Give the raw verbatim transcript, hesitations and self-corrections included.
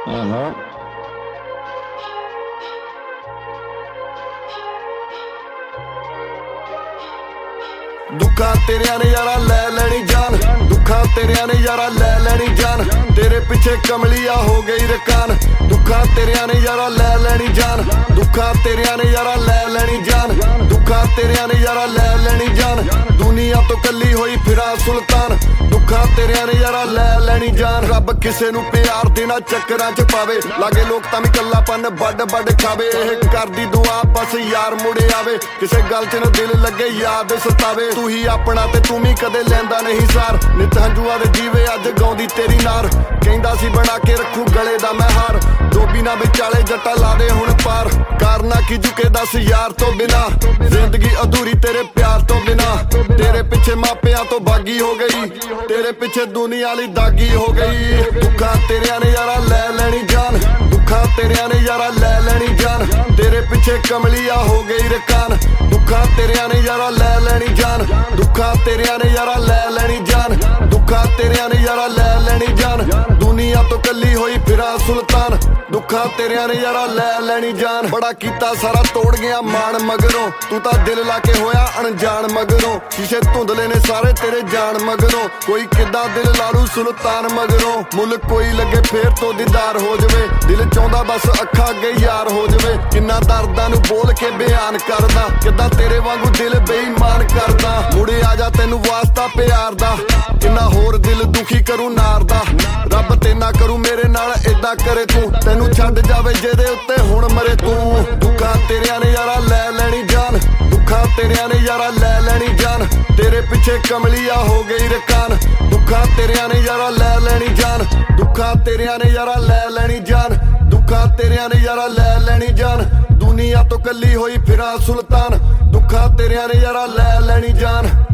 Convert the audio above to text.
Uh-huh. दुखा तेरिया ने यारा लै लैनी जान, दुखा तेरिया ने यारा लै लैनी जान, तेरे पीछे कमलिया हो गई रकान। दुखा तेरिया ने यारा लै लैनी जान, दुखा तेरिया ने यारा लै लैनी जान, दुखा तेरिया ने यारा लै लैनी जान, दुनिया तो कली होई फिरा सुल्तान। दुखा तेरिया ने यारा लै लैनी जान, रब किसे नू प्यार देना चक्करां च पावे, लागे लोग तां वी कल्लापन बड बड खावे। एह करदी दुआ बस यार मुड़े आवे, किसे गल च न दिल लगे याद सतावे। तू ही अपना ते तू भी कदे लैंदा नहीं सार, नित हंजुआ दे जीवे अज गाउंदी तेरी नार। कहंदा सी बना के रखू गले दा मैं हार, डोबी ना विचाले जट्टा ला दे हुण पार। करना की झुके दस यार तो बिना, जिंदगी अधूरी तेरे प्यार तो बिना। तेरे पिछे मापियां तो बागी हो गई, तेरे पिछे दुनिया ली दागी हो गई। दुखा तेरिया ने यारा लै लैनी जान, दुखा तेरिया ने यारा लै लैनी जान, तेरे पिछे कमलिया हो गई रकान। दुखा तेरिया ने यारा लै लैनी जान, दुखा तेरिया ने यारा लै लैनी जान, दुखा तेरिया ने यारा लै लैनी जान, दुनिया तो कली होई फिरा सुल्तान। दुखा तेरिया ने यारा लै लैनी जान, बड़ा कीता सारा तोड़ गया मान मगरों, तू तां दिल लाके होया अनजान मगरों। शीशे धुंधले ने सारे तेरे जान मगरों, कोई किद्दां दिल लालू सुल्तान मगरों। मुल कोई लगे फेर तो दीदार हो जवे, दिल चाहुंदा बस अखा अगे यार हो जवे। किन्ना दर्दां नू बोल के बयान करदा, किद्दां तेरे वांगू दिल बेईमान करदा। मुड़े आ जा तैनू वास्ता प्यार दा, किन्ना होर दिल दुखी करूं नार दा। रब ते ना करूं मेरे नाल इदां करे तू, तैनू छड्ड जावे जेदे उत्ते हुण मरे तू। दुखा तेरिया ने यारा लै लैनी जान, दुखा तेरिया ने यारा लै लैनी जान, तेरे पिछे कमलिया हो गई रकान। दुखा तेरिया ने यारा लै लैनी जान, दुखा तेरिया ने यारा लै लैनी जान, दुखा तेरिया ने यारा लै लैनी जान, दुनिया तो कली होई फिरा सुल्तान। दुखा तेरिया ने यारा लै लैनी जान।